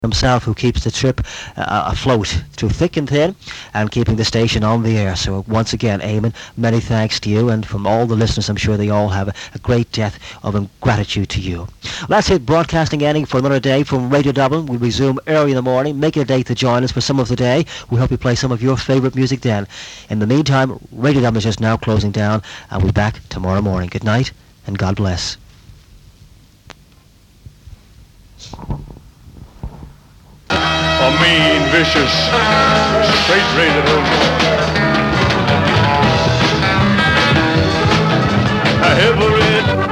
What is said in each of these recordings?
himself who keeps the trip afloat through thick and thin and keeping the station on the air. So once again, Eamon, many thanks to you, and from all the listeners, I'm sure they all have a great debt of gratitude to you. That's it, broadcasting ending for another day from Radio Dublin. We resume early in the morning. Make it a date to join us for some of the day. We hope you play some of your favourite music then. In the meantime, Radio Dublin is just now closing down, and we'll be back tomorrow morning. Good night, and God bless. A mean, vicious, straight-rated hood. A heavy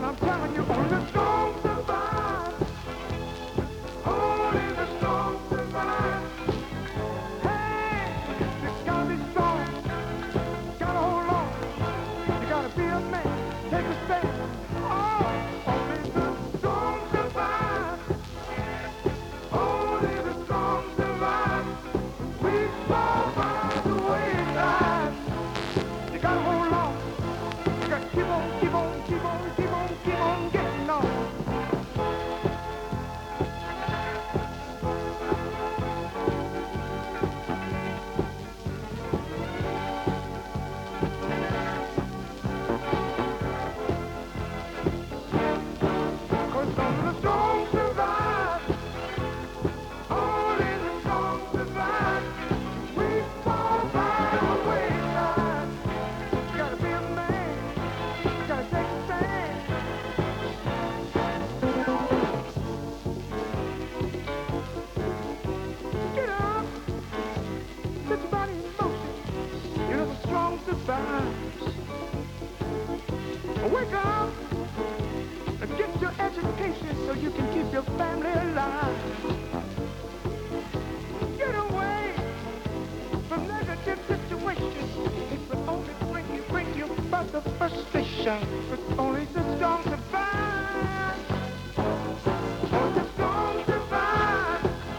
Only the strong survive. the frustration, but only the strong survive. Only the strong survive.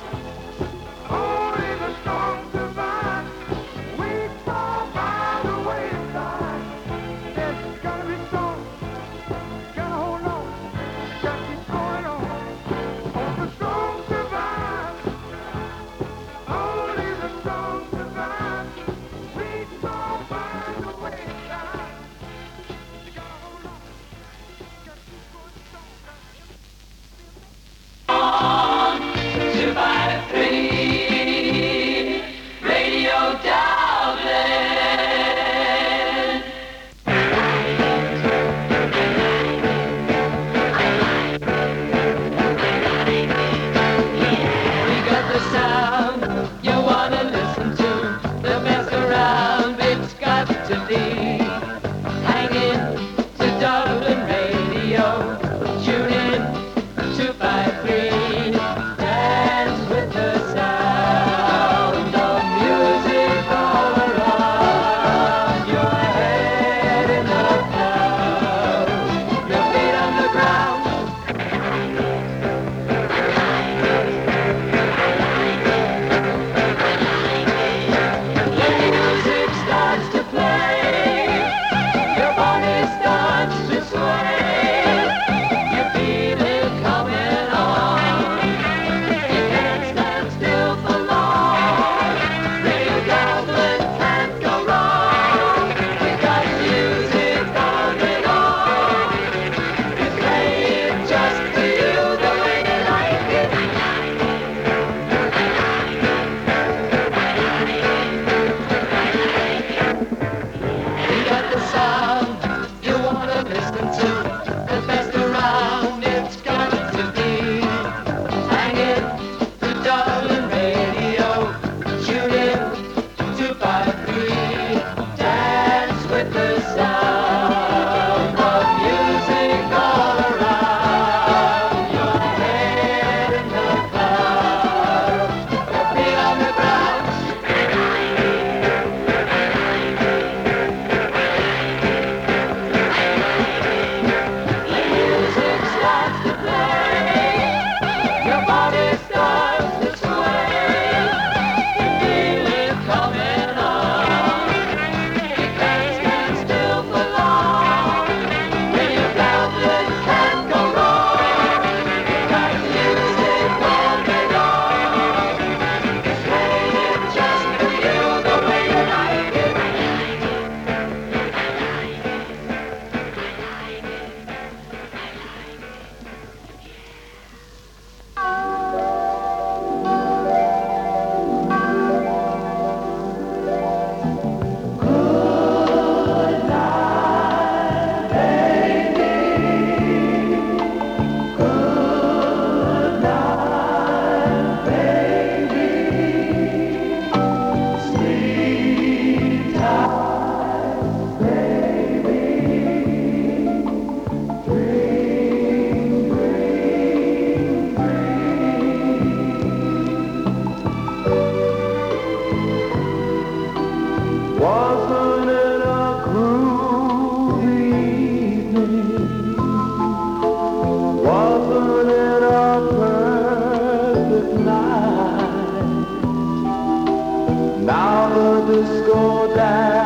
Only the strong survive. We fall by the wayside. There's gotta be strong. Gotta hold on. Gotta keep going on. Only the strong survive. Only the strong survive. We fall by the wayside. You gotta hold on. Gotta keep going strong. Two by three, Radio Dublin. We got the sound you wanna listen to, the best around. It's got to be hanging to Dublin Radio. Tune in 253. Dance with the sound of music all around. Your head in the clouds, your feet on the ground. The music starts to play, your body starts to sway. You feel it coming on. You can't stand still for long. Radio Dublin can't go wrong. We got music going on. We play it just for you the way you like it. We got the sound you wanna listen to, the best around. It's got to be hanging to Dublin Radio. Tune in 253. Dance with the sound of music all around. Your head in the clouds, your feet on the ground. The music starts to play, your body starts to sway. You feel it coming on. You can't stand still for long. Radio Dublin can't go wrong. Got music going on. Play it just for you the way you like it. Wasn't it a groovy evening? Wasn't it a perfect night? Now the disco dance